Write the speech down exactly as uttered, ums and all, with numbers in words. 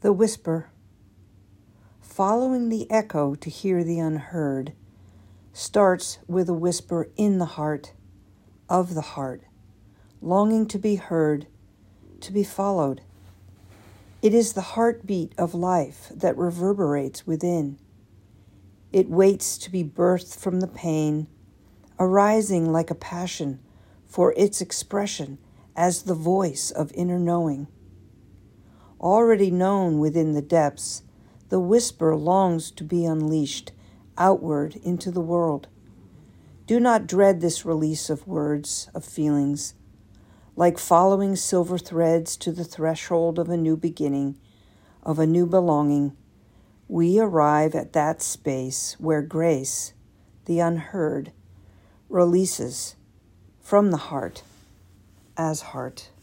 The whisper, following the echo to hear the unheard, starts with a whisper in the heart, of the heart, longing to be heard, to be followed. It is the heartbeat of life that reverberates within. It waits to be birthed from the pain, arising like a passion for its expression as the voice of inner knowing. Already known within the depths, the whisper longs to be unleashed outward into the world. Do not dread this release of words, of feelings. Like following silver threads to the threshold of a new beginning, of a new belonging, we arrive at that space where grace, the unheard, releases from the heart as heart.